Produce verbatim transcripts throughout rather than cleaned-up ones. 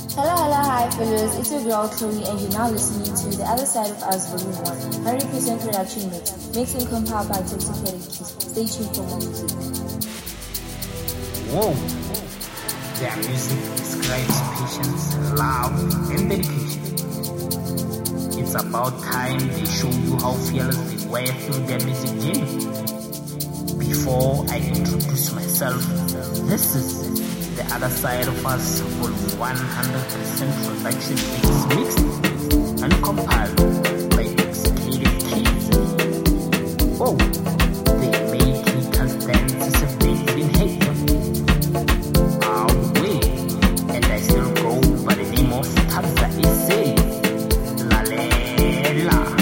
Hello, hello, hi fellows, it's your girl Chloe and you're now listening to The Other Side of Us Volume one, one hundred percent production mix, mixed and compiled by Toxicated Keys. Stay tuned for more music. Whoa! Their music describes patience, love, and dedication. It's about time they show you how fearless they were through their music journey. Before I introduce myself, this is The Other Side of Us Volume one hundred percent production mix, mixed and compiled by Toxicated Keys. Oh, they make haters dance as if they've been hated. Ah, wait, and I still go by the name of Tabza Issei. La la.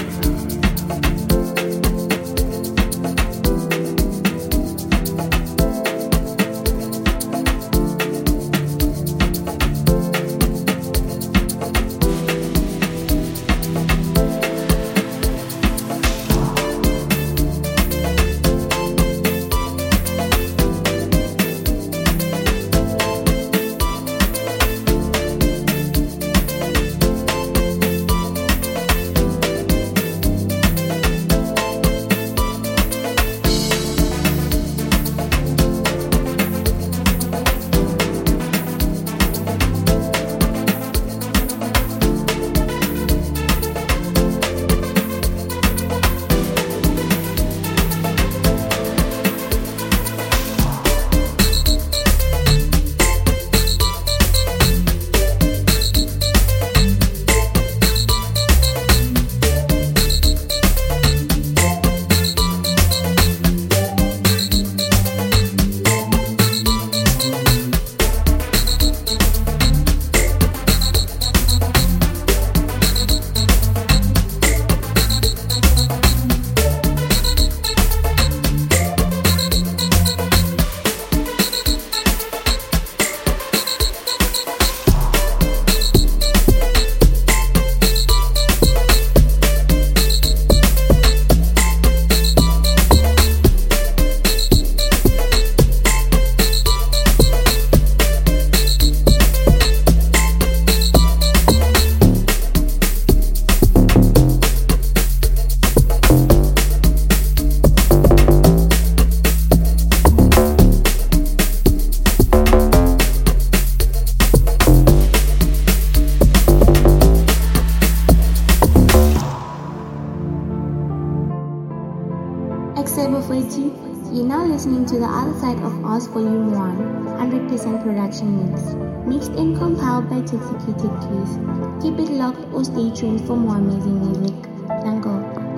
You're now listening to The Other Side of Us Volume one, one hundred percent production mix, mixed and compiled by Toxicated Keys. Keep it locked or stay tuned for more amazing music. Dango.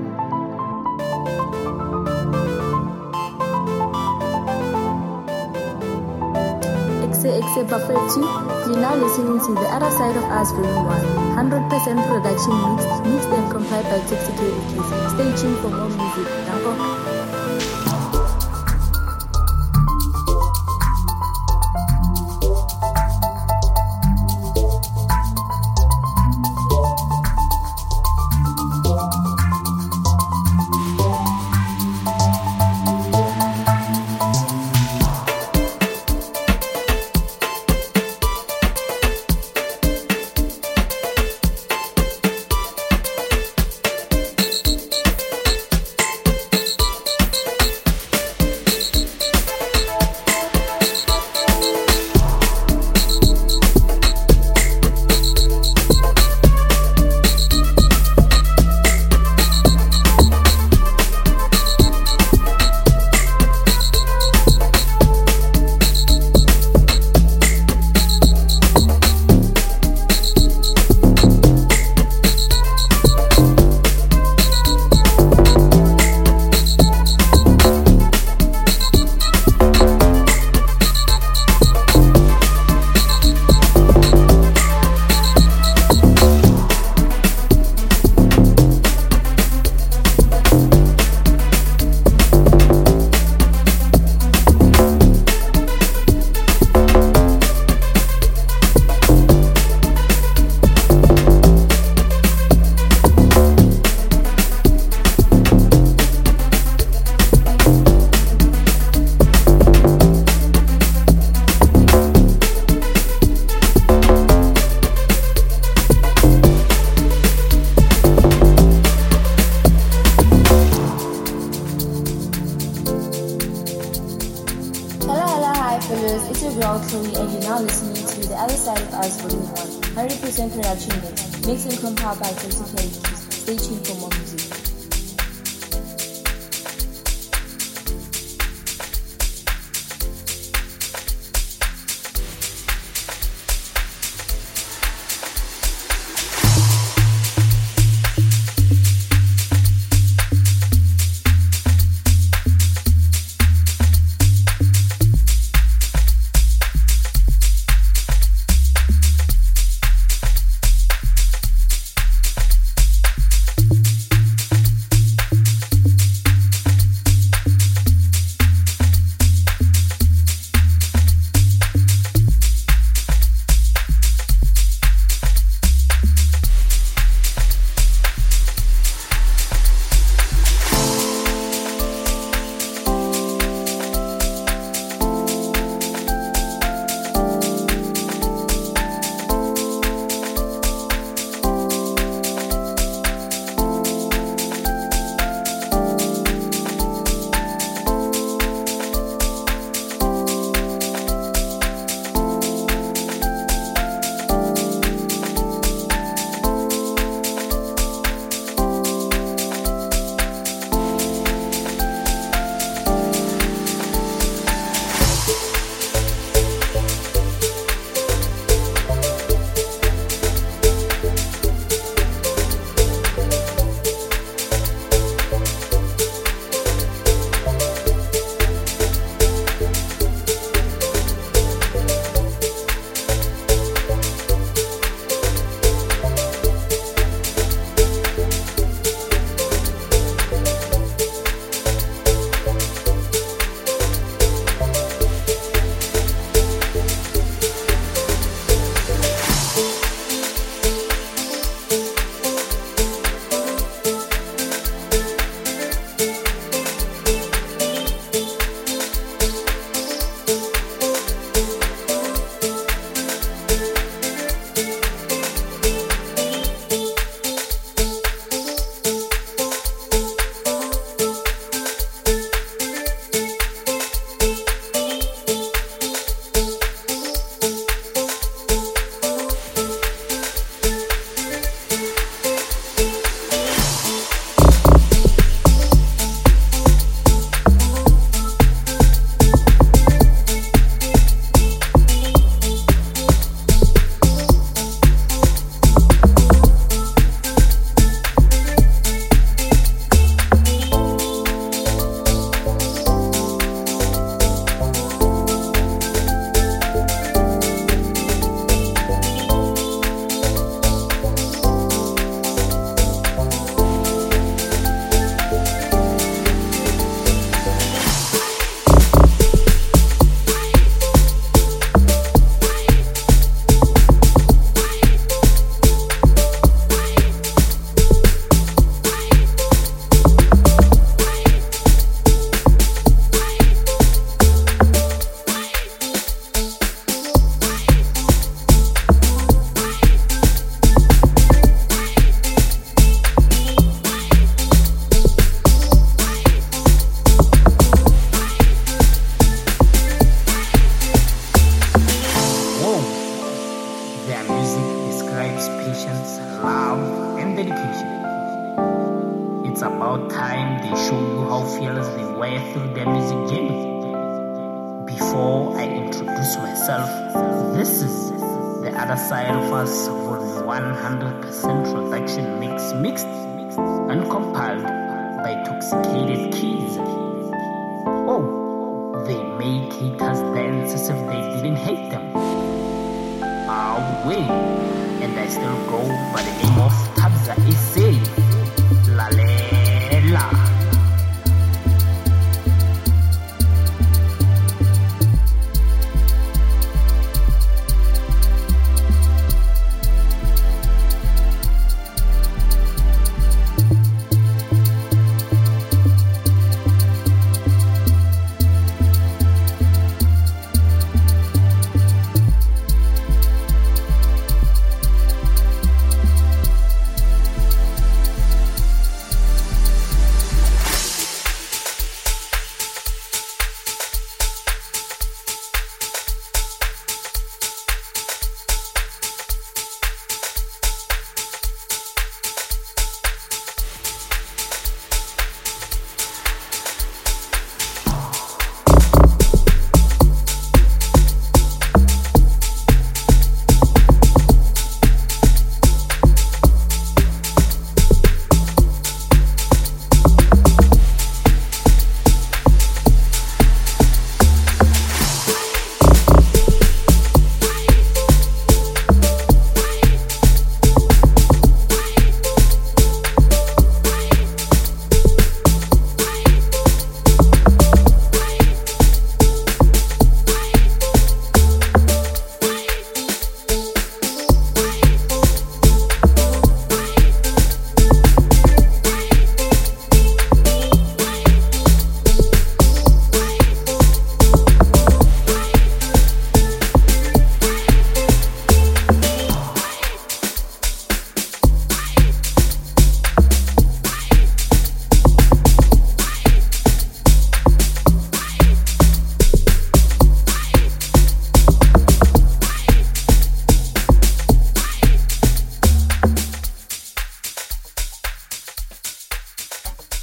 Exe Exe Bafetu, you're now listening to The Other Side of Us Volume one, one hundred percent production mix, mixed and compiled by Toxicated Keys. Stay tuned for more music. Dango. it's your girl Chloe, and you're now listening to The Other Side of Us Volume one, one hundred percent production mix, mixed and compiled by Toxic Keys. Stay tuned for more music.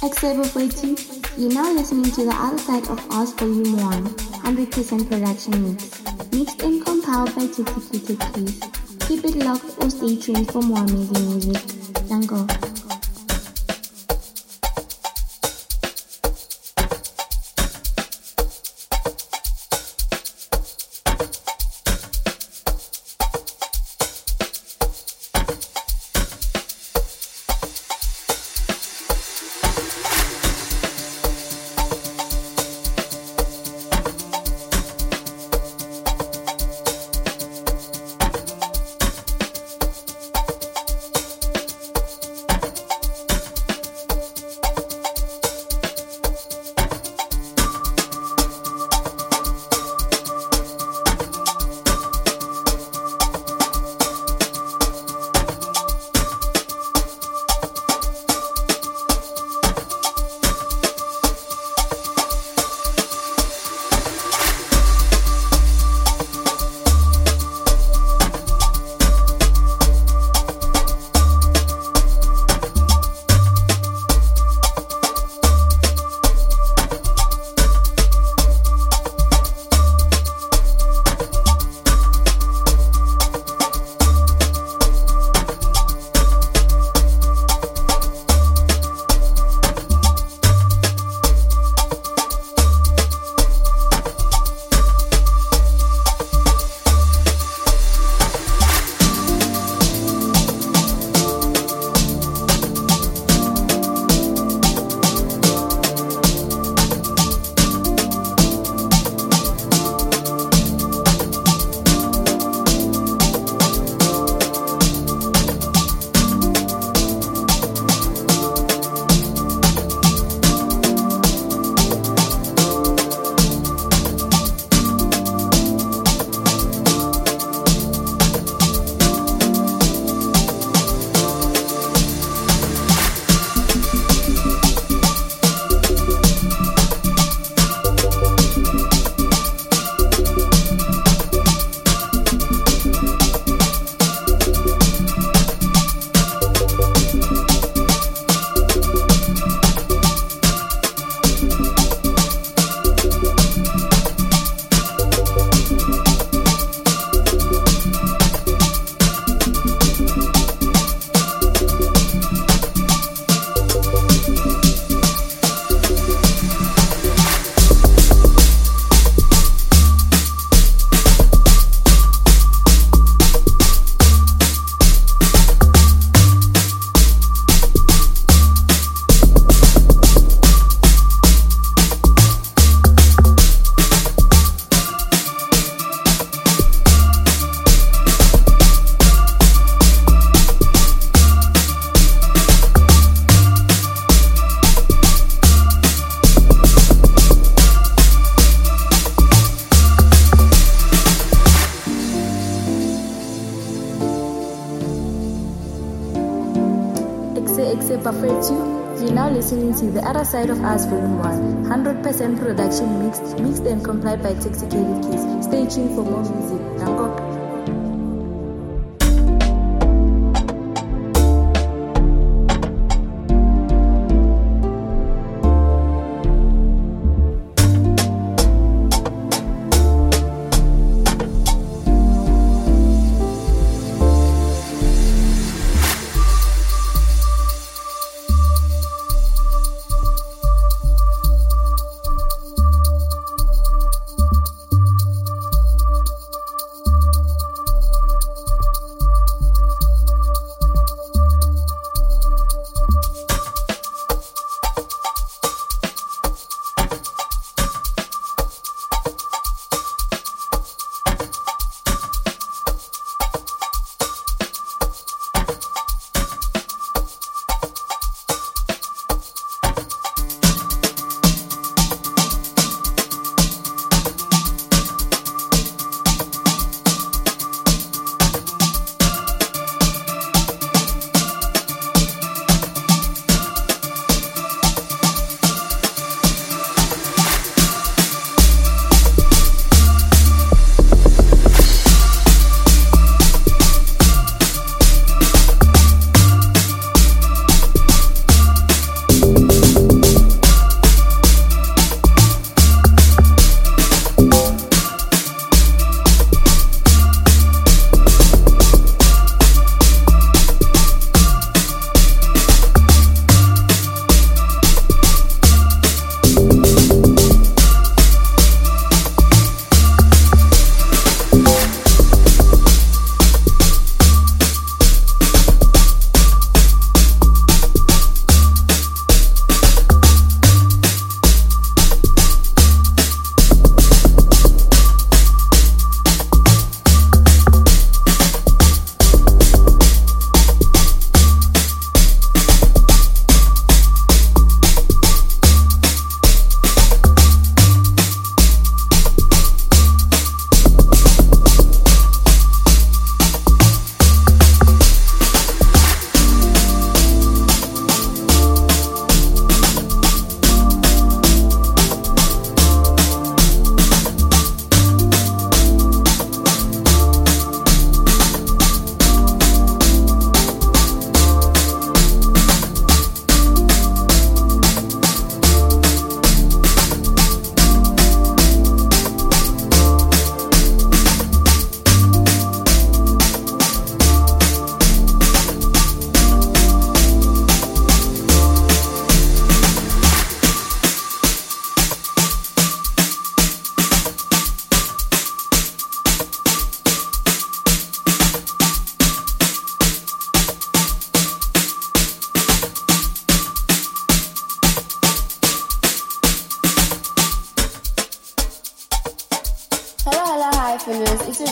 X A Bafeti, you're now listening to the other side of Oz Volume one, one hundred percent production mix. Mixed and compiled by Executed Keys. Keep it locked or stay tuned for more amazing music. Dango. X A Bafeti, you're now listening to The Other Side of Us Volume one, one hundred percent production mixed, mixed and compiled by Executed Keys. Stay tuned for more music. Dango.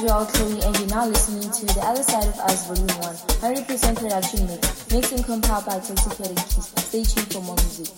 Joel Chloe, and you're now listening to The Other Side of Us Volume one, one hundred percent production mix, mixed and compiled by Toxicated Keys. Stay tuned for more music.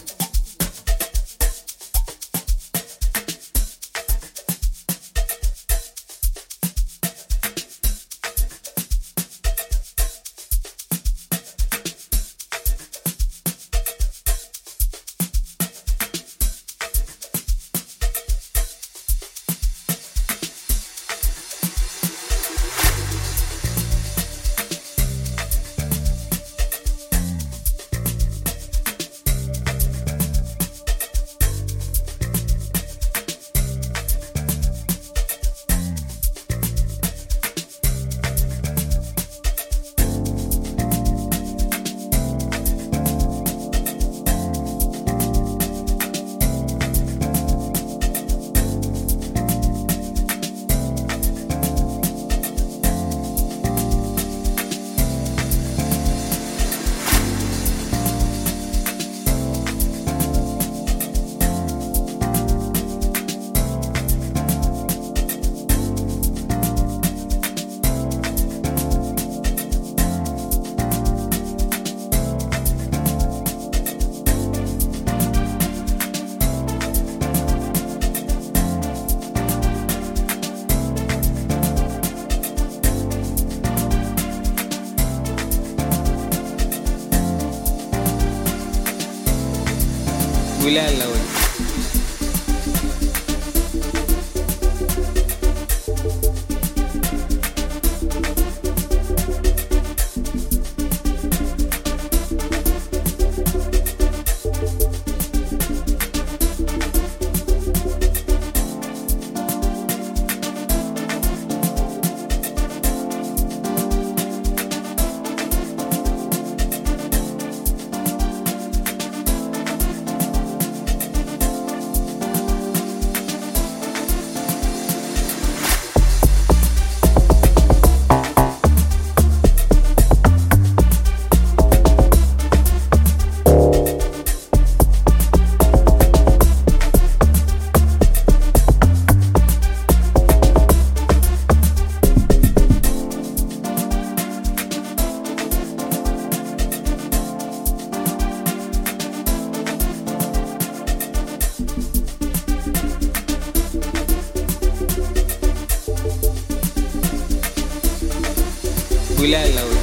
Bulala wewe. Bulala wewe.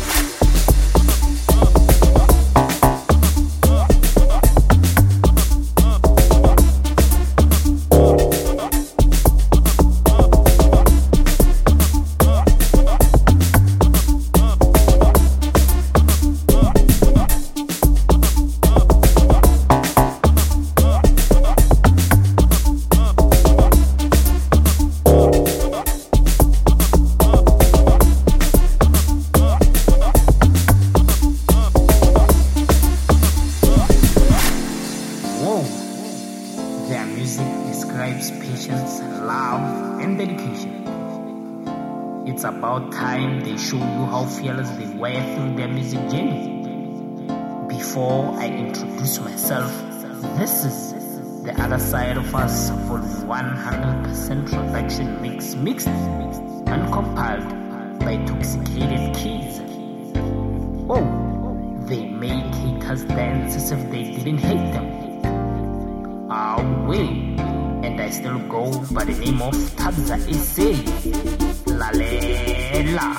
It's about time they show you how fearless they were through their music journey. Before I introduce myself, this is The Other Side of Us Volume one hundred percent production mix, mixed and compiled by Toxicated Keys. Oh, they make haters dance as if they didn't hate them. Ah, wait, and I still go by the name of Tabza Issei. Lalela.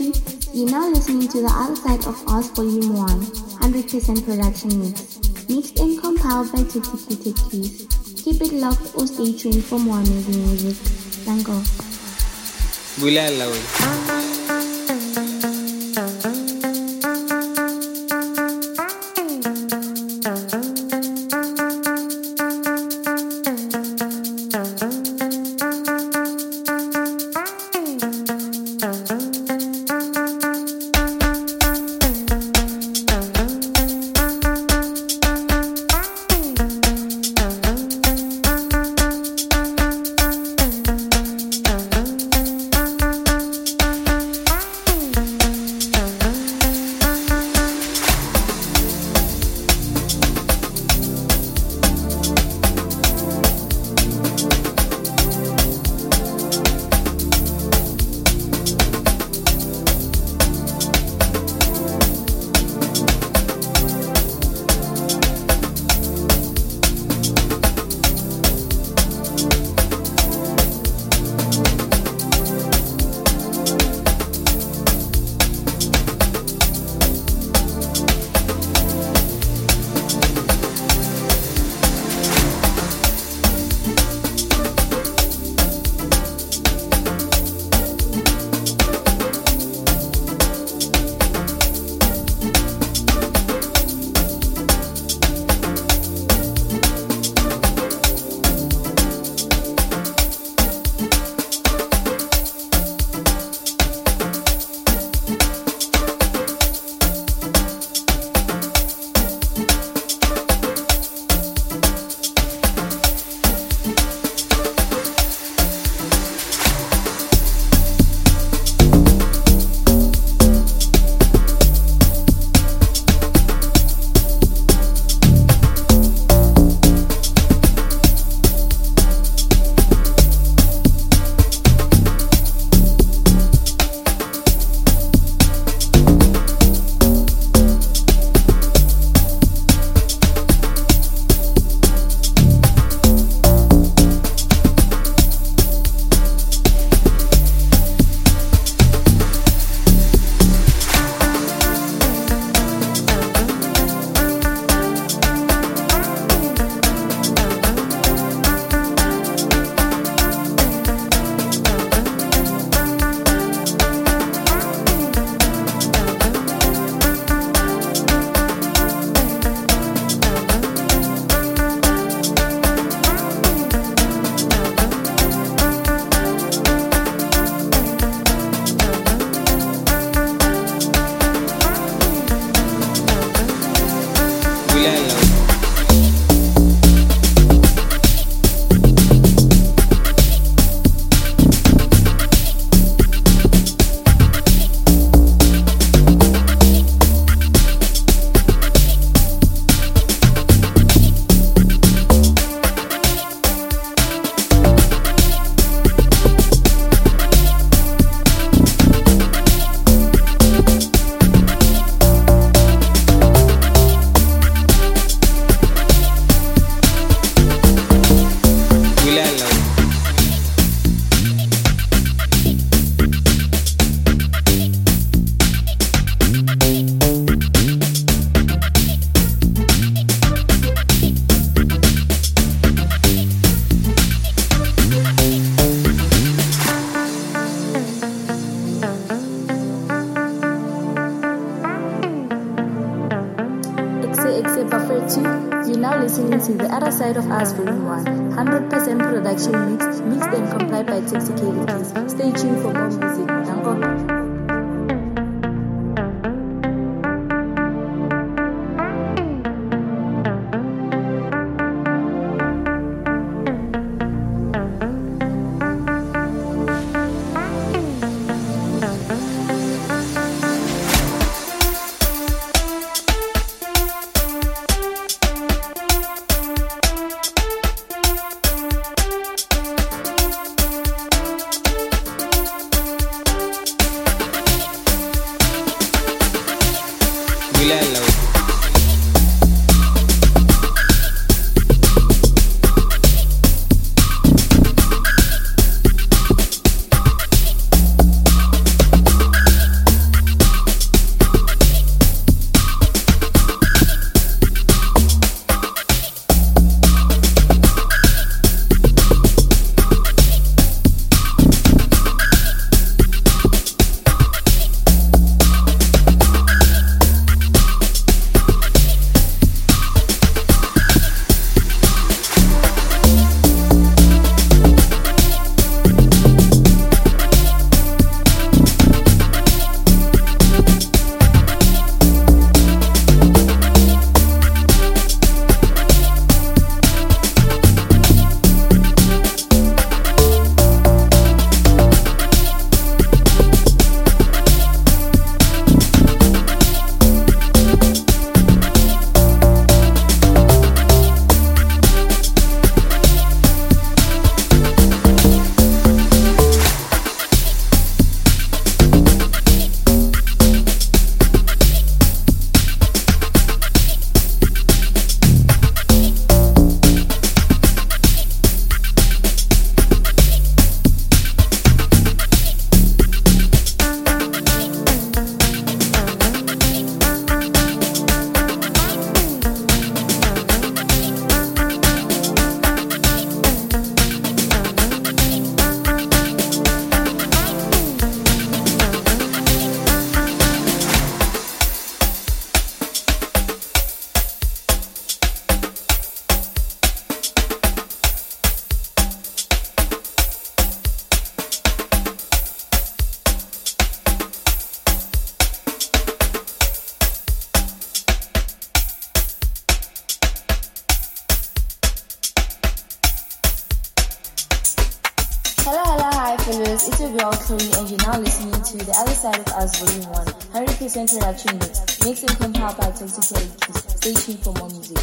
you. You're now listening to The Other Side of Oz Volume one, one hundred percent production mix. Mixed and compiled by Toxicated Keys. Keep it locked or stay tuned for more amazing music. Thank you. Bula Lawal. You're now listening to The Other Side of Us Volume one, one hundred percent production mixed, mixed and compiled by Toxicated Keys. Stay tuned for more music. Danko. followers, it's your girl Chloe and you're now listening to The Other Side of Us Volume one, one hundred percent production mix, mixed and compiled by Toxicated Keys. Stay tuned for more music.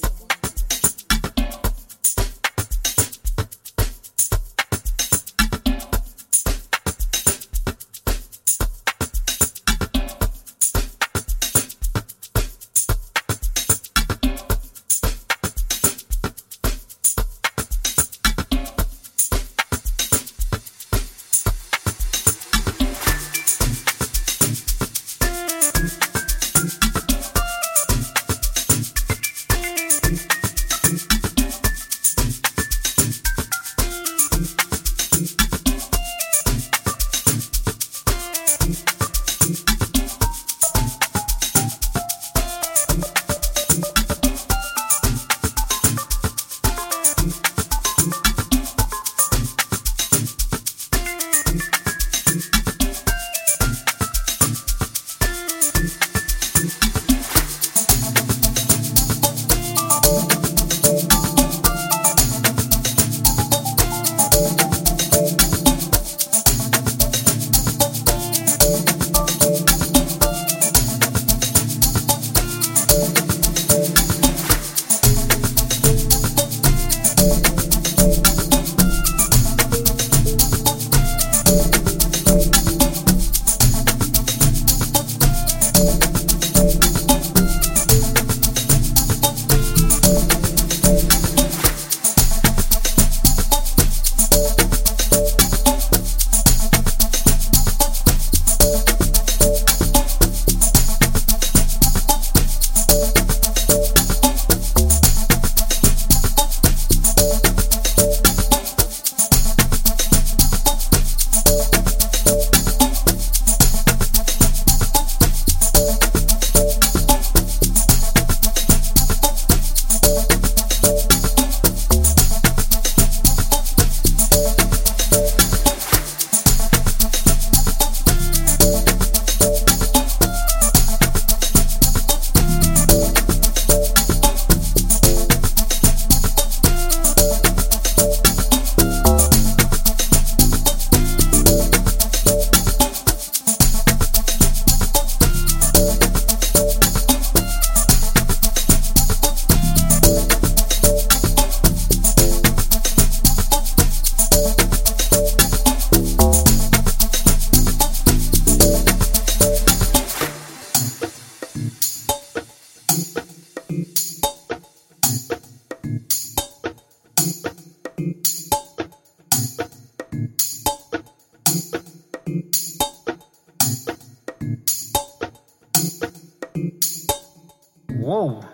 Whoa!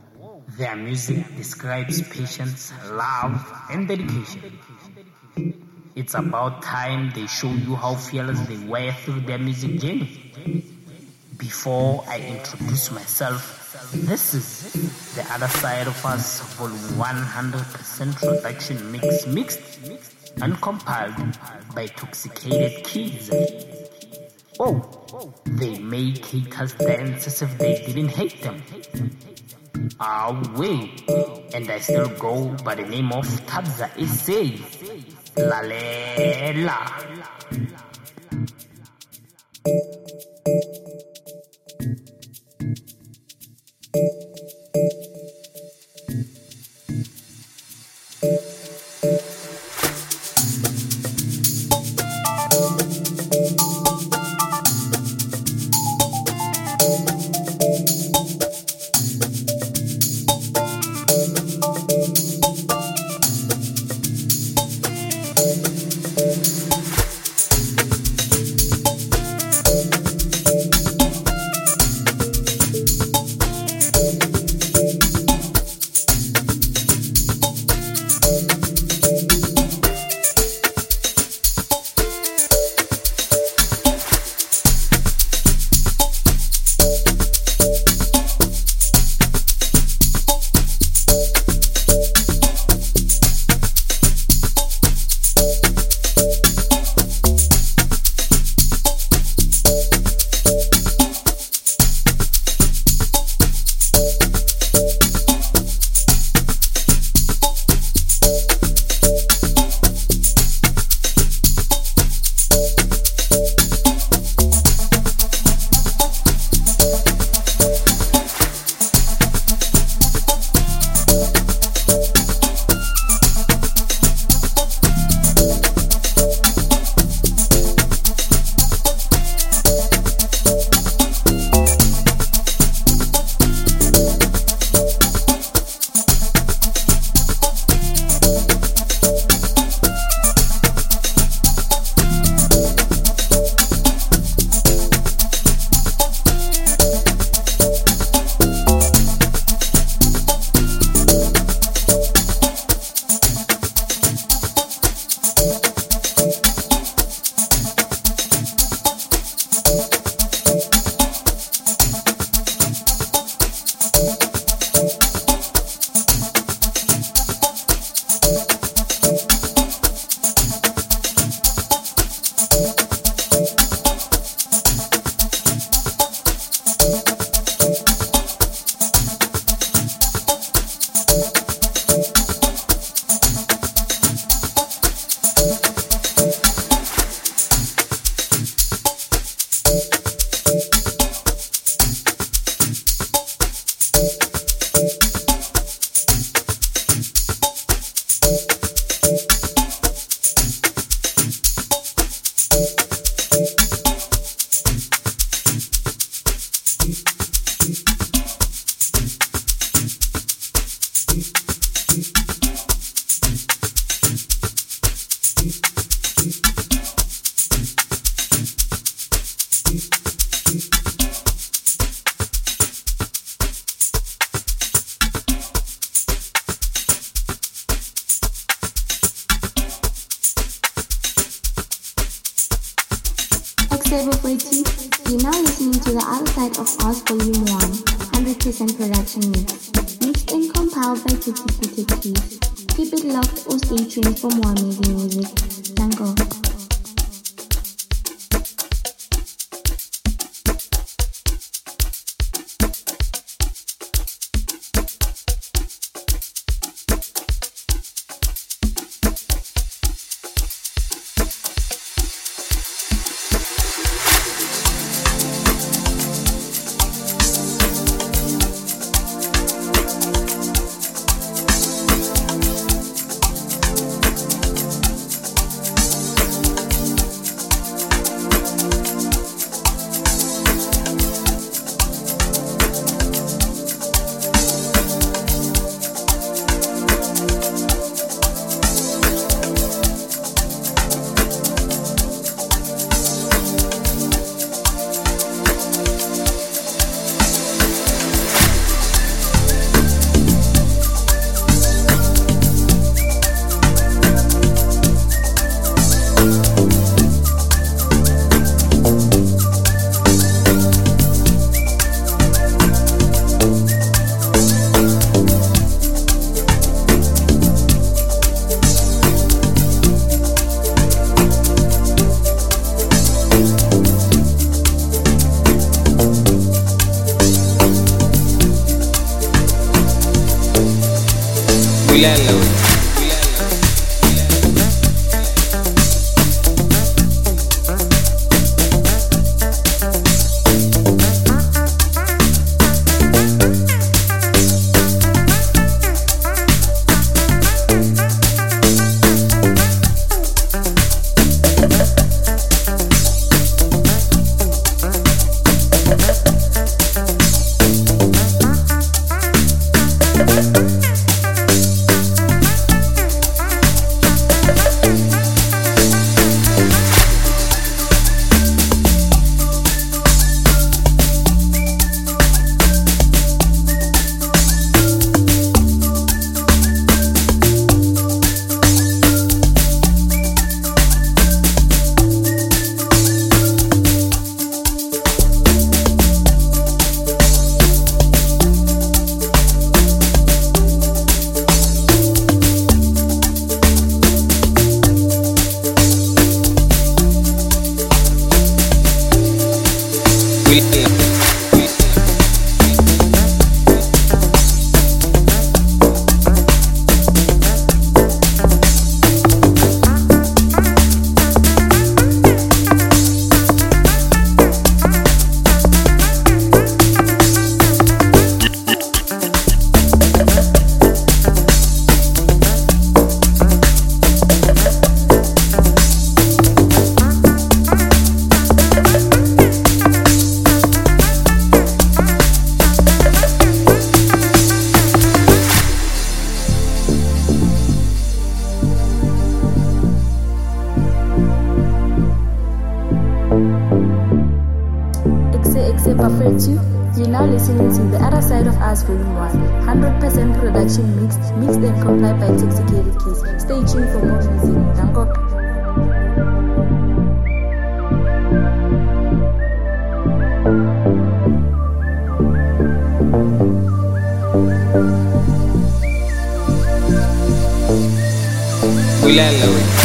Their music describes patience, love, and dedication. It's about time they show you how fearless they were through their music journey. Before I introduce myself, this is The Other Side of Us Volume one hundred percent production mix, mixed and compiled by Toxicated Keys. Oh, they make haters dance as if they didn't hate them. Ah, wait, and I still go by the name of Tabza Issei. Lalela. Thank you. You're now listening to the other side of Oz Volume one, one hundred percent production mix. Mixed and compiled by Executed Keys. Keep it locked or stay tuned for more amazing music. Danko. You're now listening to The Other Side of Us Volume one, one hundred percent production mixed, mixed and compiled by Executed Keys. Stay tuned for more music. Danko. Ulala.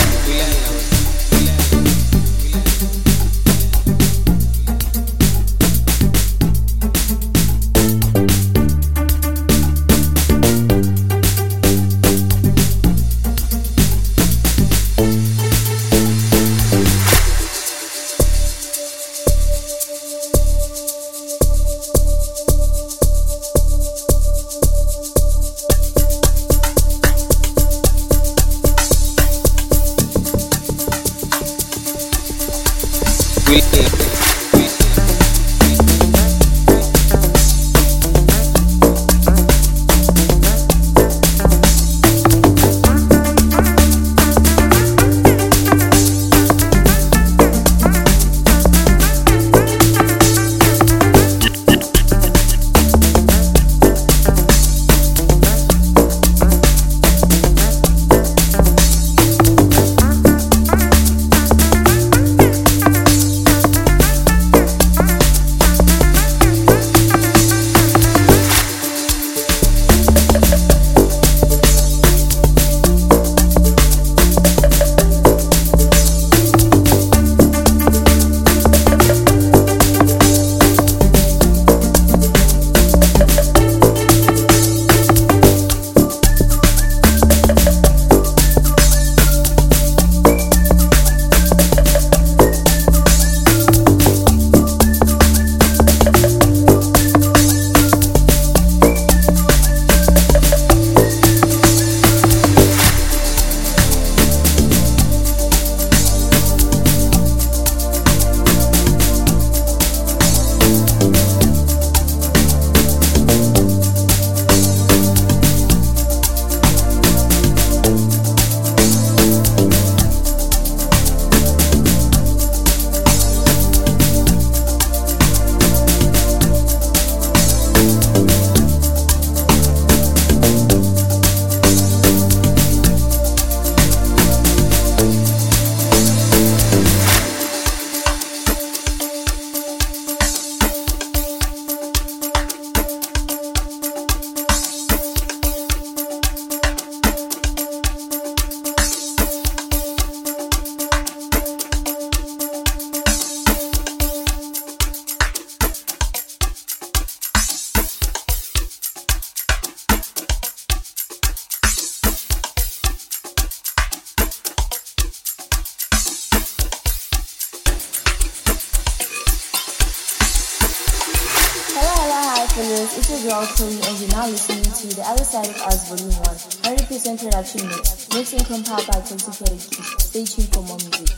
your girl Chloe, and you're now listening to The Other Side of Us Volume one, one hundred percent production mix, mixed and compiled by Toxicated Keys. Stay tuned for more music.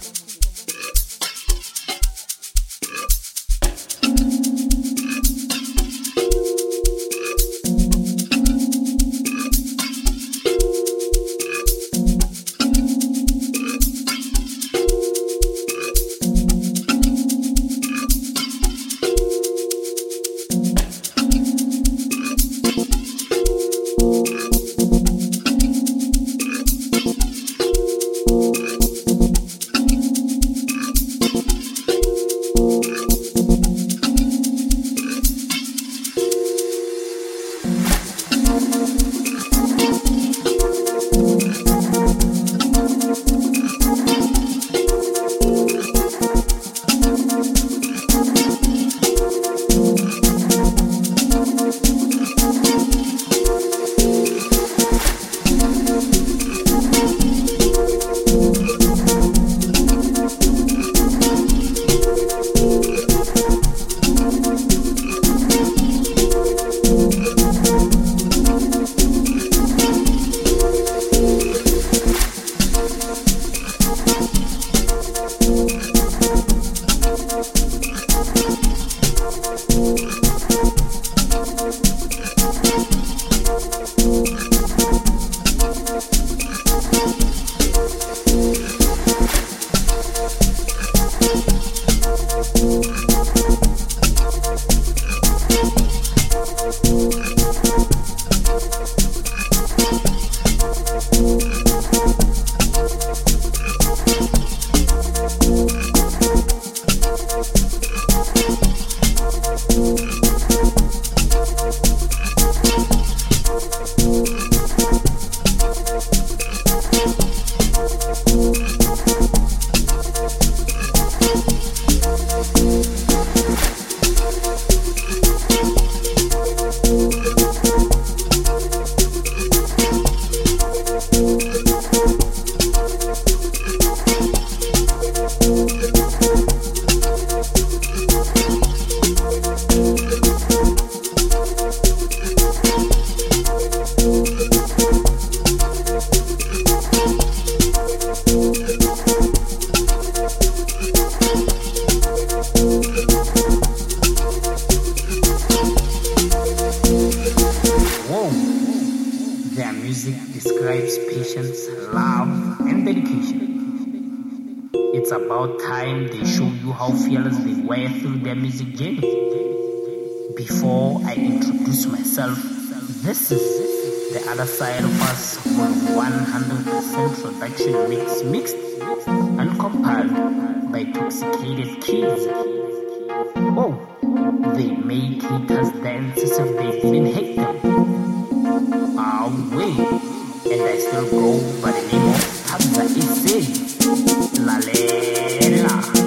Before I introduce myself, this is The Other Side of Us with one hundred percent production mix, mixed and compiled by Toxicated Keys. Oh, they make haters dance as if they didn't hate them. Ah, wait, and I still go by the name of Tabza Issei. Lalela.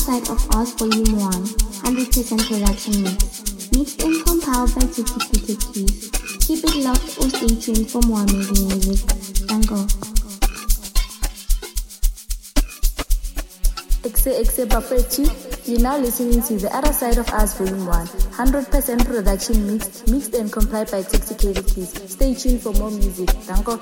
Side of Oz Volume one, one hundred percent production mix. Mixed and compiled by Executed Keys. Keep it locked or stay tuned for more amazing music. Danko. Exe Exe Bafechi, you're now listening to The Other Side of Us Volume one, one hundred percent production mixed, mixed and compiled by Executed Keys. Stay tuned for more music. Danko.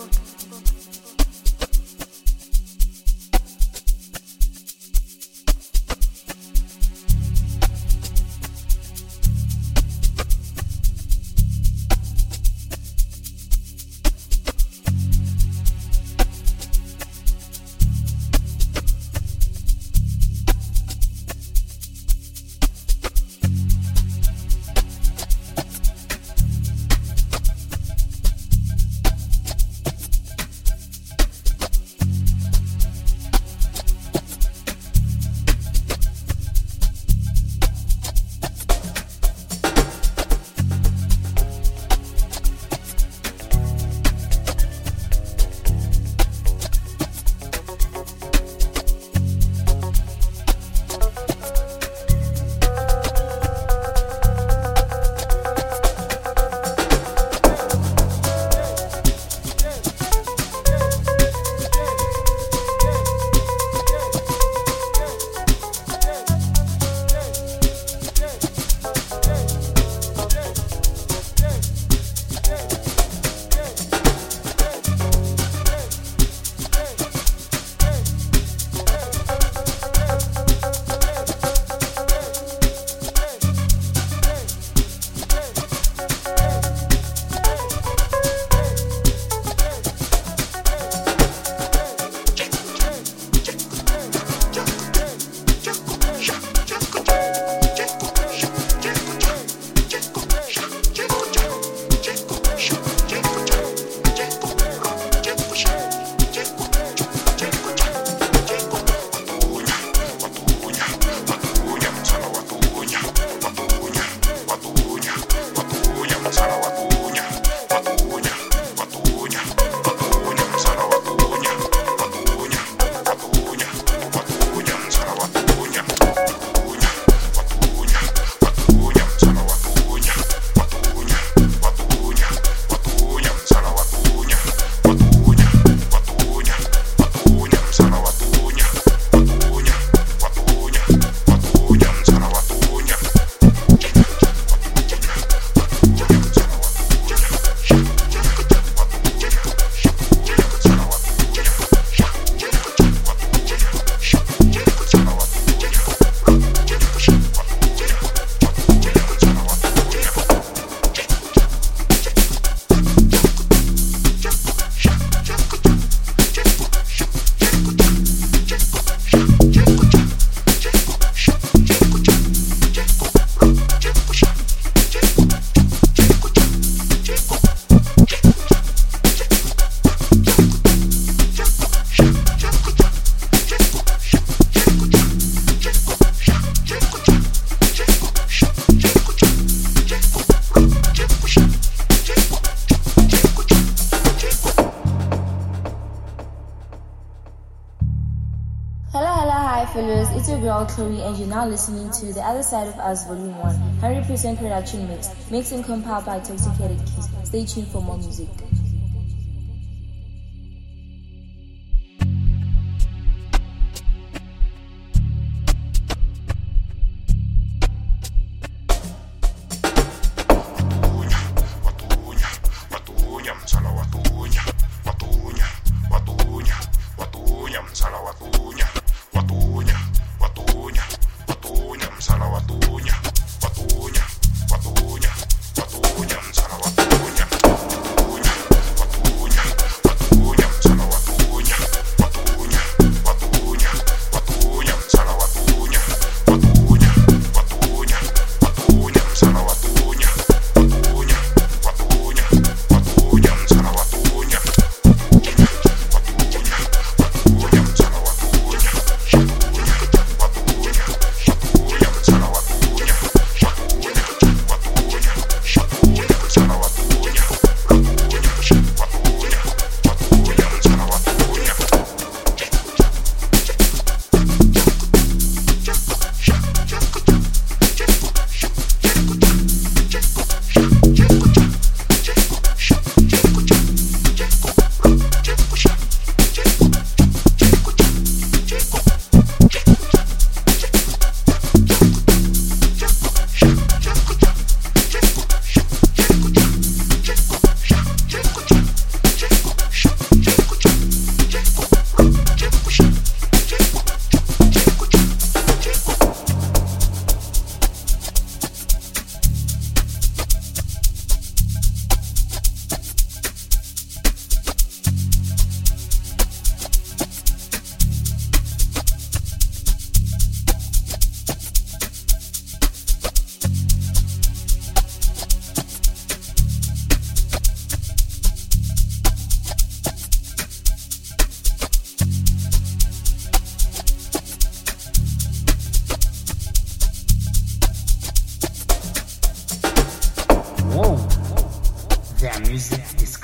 It's your girl Chloe and you're now listening to The Other Side of Us Volume one, one hundred percent production mix, mixed and compiled by Executed Keys. Stay tuned for more music. Watunya, watunya, watunya, msala watunya, watunya,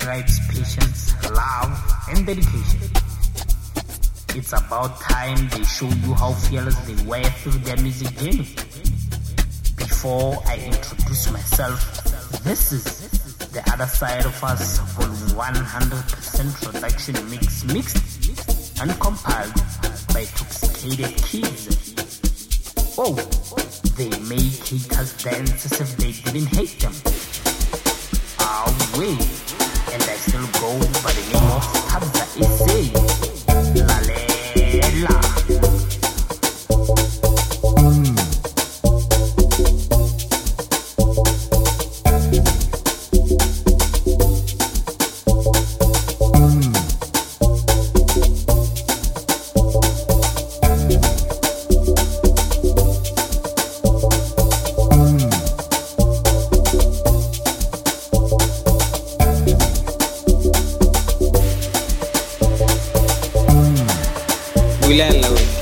describes patience, love, and dedication. It's about time they show you how fearless they were through their music journey. Before I introduce myself, this is The Other Side of Us, Volume one hundred percent Production Mix, mixed and compiled by Toxicated Kids. Oh, they make haters dance as if they didn't hate them. Ah, wait, and I still go by the name of Tabza Essay. Lalela. Wilala, güey.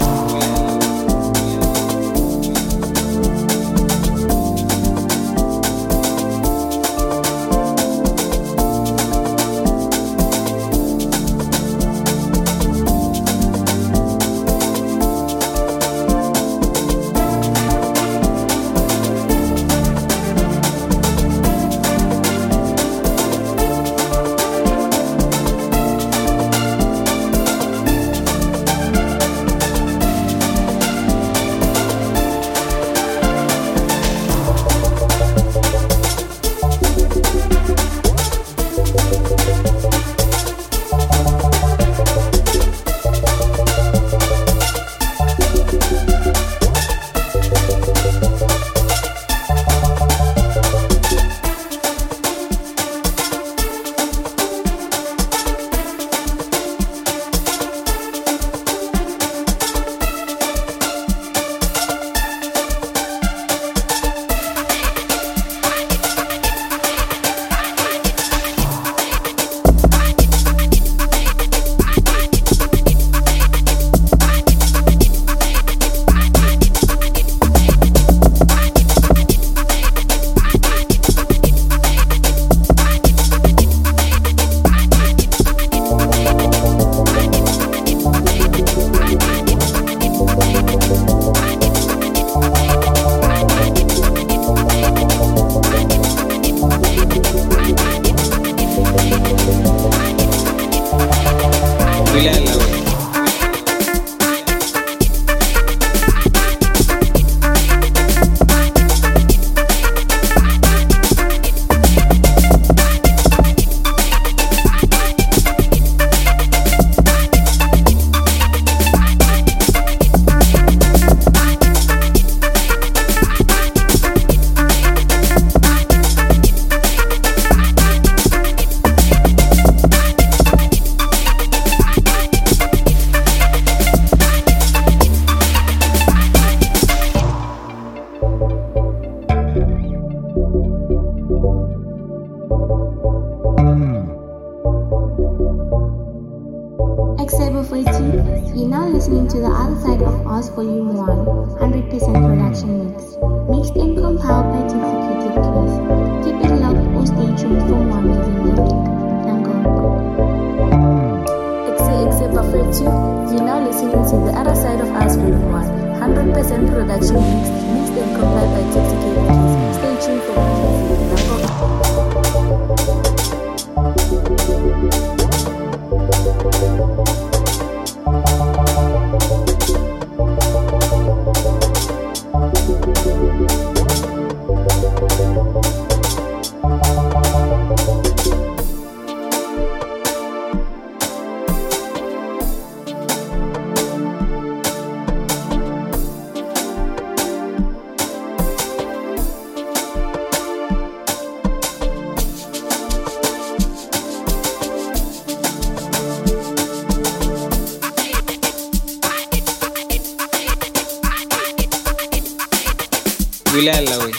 Wilala, güey. You're now listening to The Other Side of Us Volume one, one hundred percent Production Mix, mixed and compiled by Toxicated Keys. Keep it locked or stay tuned for more amazing music. Nango. X A X A Buffet you. You're now listening to The Other Side of Us Volume one, one hundred percent Production Mix, mixed and compiled by Toxicated Keys. Stay tuned for more music. Wilala, güey.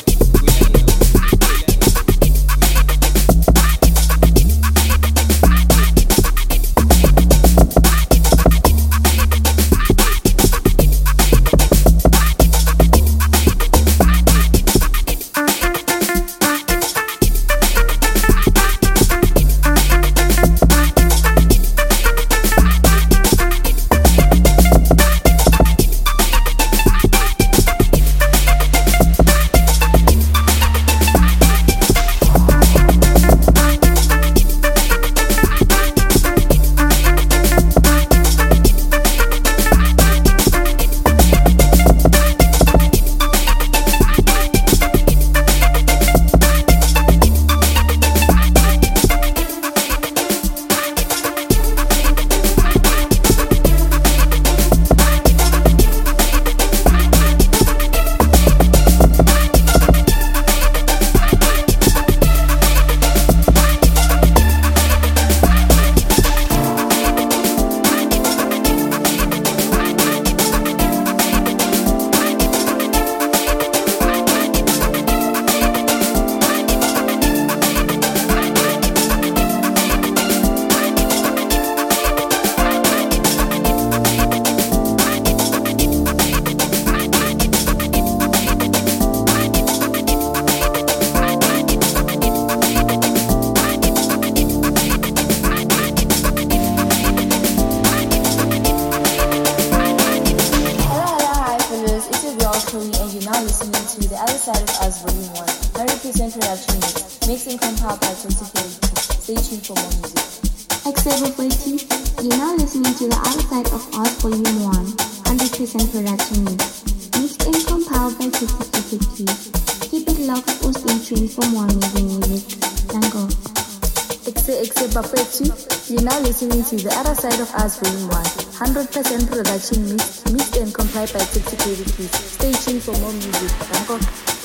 girl Chloe and you're now listening to The Other Side of Us Volume one, one hundred percent production mix, mixed and compiled by Toxicated Keys. Stay tuned for more music. X-Seven you're now listening to The Other Side of Us Volume one, one hundred percent production mix, mixed and compiled by Toxicated Keys. Keep it locked or stay tuned for more amazing music. Dango. X-Seven you're now listening to The Other Side of Us Volume one, one hundred percent production mix, mixed and compiled by Toxicated Keys. Stay tuned for more music. Dango.